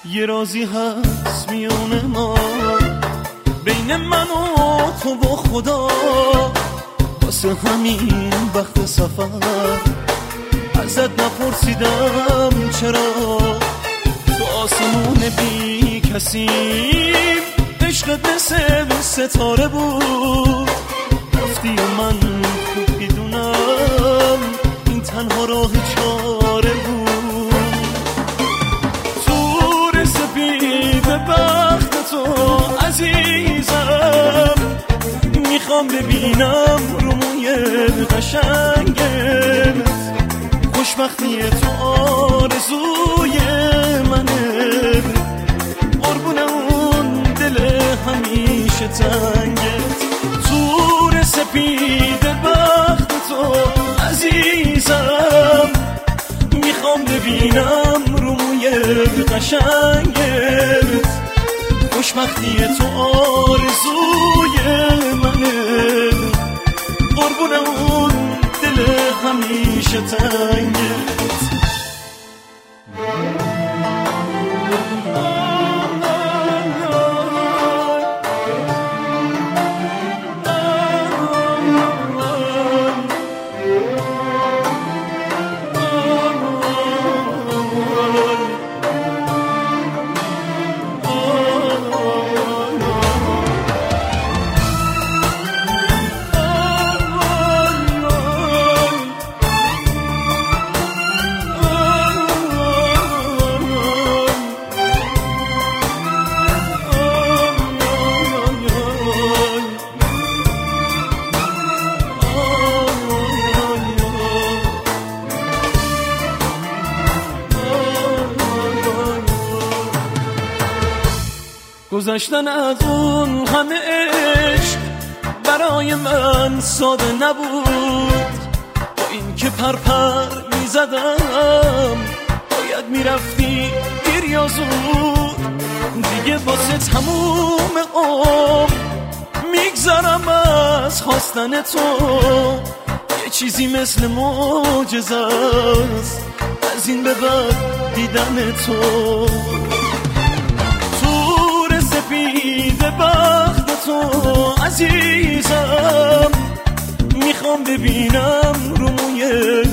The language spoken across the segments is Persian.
یه رازی هست میونه ما، بین من و تو و خدا. واسه همین وقت سفر ازت نپرسیدم چرا. تو آسمون بی کسیم، عشقت مثل ستاره بود. رفتی و من خوب میدونم این تنها راه چاره بود. تور سپید بخت تو عزیزم، میخوام ببینم رو موی قشنگت. خوشبختی تو آرزوی منه، قربون اون دل همیشه تنگت. تور سپید بخت تو عزیزم، میخوام ببینم رو موی قشنگت. خوشبختی تو آرزوی منه، قربون اون دل همیشه تنگت. گذشتن از اون همه عشق برای من ساده نبود. با این که پرپر میزدم باید میرفتی دیر یا زود. دیگه واسه تموم عمر میگذرم از خواستن تو. یه چیزی مثل معجزه است از این به بعد دیدن تو. سپید بخت تو عزیزم، میخوام ببینم رو موی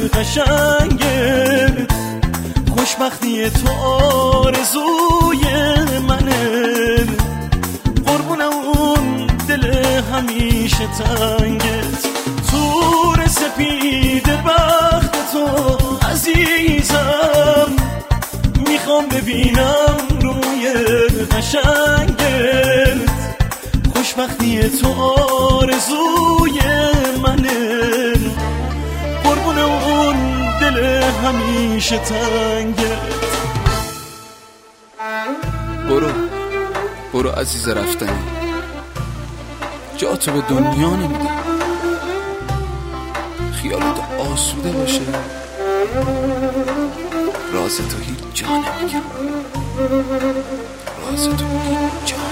قشنگت. خوشبختی تو آرزوی منه، قربون اون دل همیشه تنگت. تور سپید بخت تو عزیزم، میخوام ببینم رو موی قشنگت. خوشبختی تو آرزوی منه، قربون اون دل همیشه تنگت. برو عزیز رفتنی، جا تو به دنیا نمیدم. خیالت آسوده باشه، راز تو هیچ جا نمیگم. راز تو هیچ جا